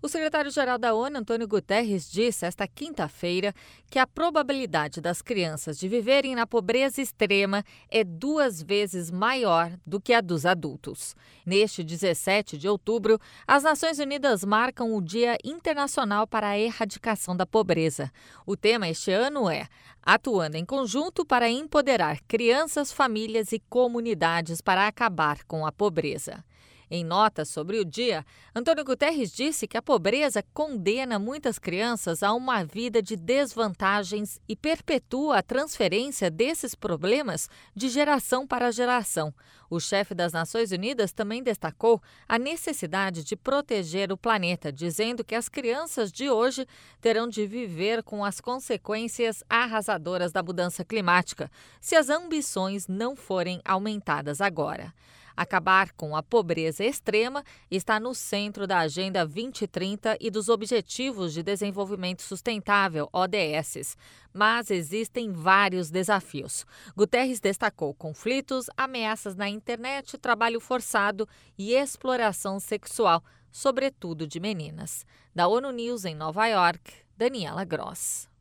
O secretário-geral da ONU, Antônio Guterres, disse esta quinta-feira que a probabilidade das crianças de viverem na pobreza extrema é 2 vezes maior do que a dos adultos. Neste 17 de outubro, as Nações Unidas marcam o Dia Internacional para a Erradicação da Pobreza. O tema este ano é Atuando em Conjunto para Empoderar Crianças, Famílias e Comunidades para Acabar com a Pobreza. Em nota sobre o dia, Antônio Guterres disse que a pobreza condena muitas crianças a uma vida de desvantagens e perpetua a transferência desses problemas de geração para geração. O chefe das Nações Unidas também destacou a necessidade de proteger o planeta, dizendo que as crianças de hoje terão de viver com as consequências arrasadoras da mudança climática, se as ambições não forem aumentadas agora. Acabar com a pobreza extrema está no centro da Agenda 2030 e dos Objetivos de Desenvolvimento Sustentável, ODS. Mas existem vários desafios. Guterres destacou conflitos, ameaças na internet, trabalho forçado e exploração sexual, sobretudo de meninas. Da ONU News em Nova York, Daniela Gross.